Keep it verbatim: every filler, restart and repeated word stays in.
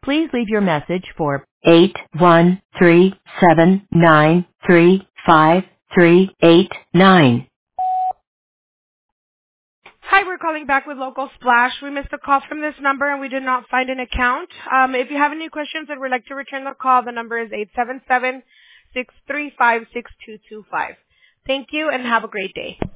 Please leave your message for eight one three seven nine three five three eight nine. Hi, we're calling back with Local Splash. We missed a call from this number and we did not find an account. Um, if you have any questions and would like to return the call, the number is eight seven seven, six three five, six two two five. Thank you and have a great day.